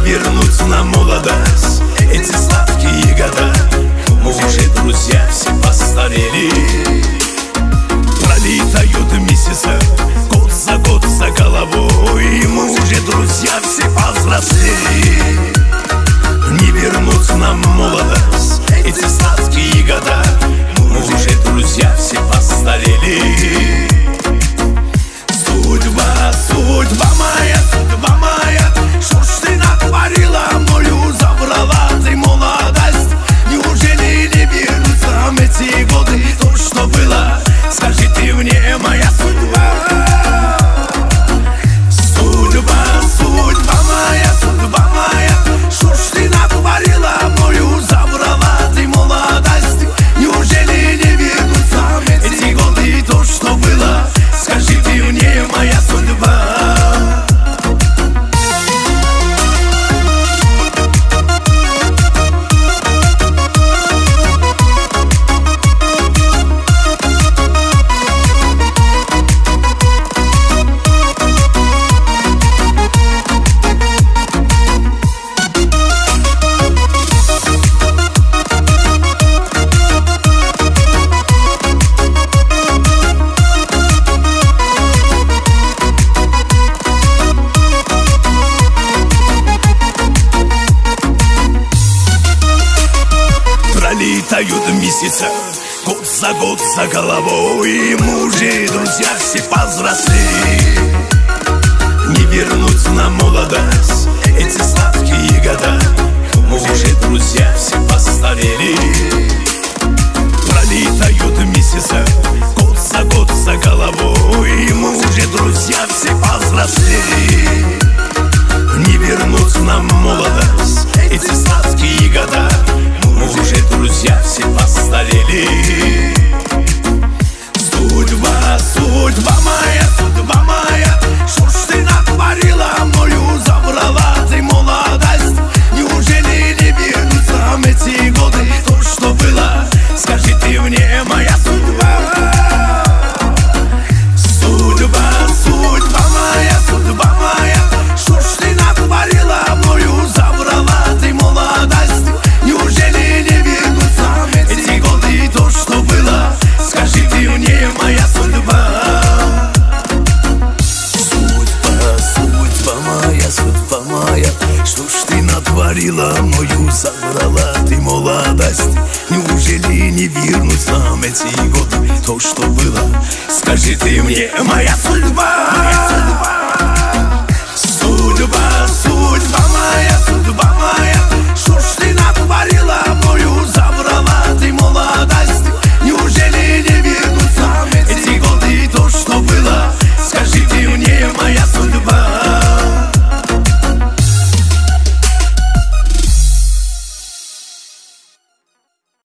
вернуть нам молодость, эти сладкие года. Мы уже, друзья, все постарели. Пролетают месяцы, год за головой. Мы уже, друзья, все повзрослели. Не вернуть нам молодость, эти сладкие года. Мы уже, друзья, все постарели. Судьба, судьба моя, что ж ты натворила, мною забрала ты молодость? Неужели не вернутся нам эти годы, то, что было? Скажи ты мне, моя судьба. Судьба, судьба моя, что ж ты натворила, мною забрала ты молодость? Неужели не вернутся нам эти годы, то, что было? Скажи ты мне, моя судьба. Пролетают месяцы, год за головой. И мы уже, друзья, все повзрослели. Не вернуть нам молодость, эти сладкие года. Мы уже, друзья, все постарели. Пролетают месяцы, год за головой. И мы уже, друзья, все повзрослели. Не вернуть нам молодость, эти сладкие года. Мы уже, друзья, все постарели. Судьба, судьба моя, что ж ты натворила, мною забрала ты молодость? Неужели не вернутся нам эти годы, то, что было? Скажи ты мне, моя судьба. Судьба, судьба моя, что ж ты натворила, мною забрала ты молодость? Неужели не вернутся нам эти годы, то, что было? Скажи ты мне, моя судьба. Судьба моя, что ж ты натворила, мною забрала ты молодость? Неужели не вернуть нам эти годы, то, что было? Скажи ты мне, моя судьба. Судьба моя,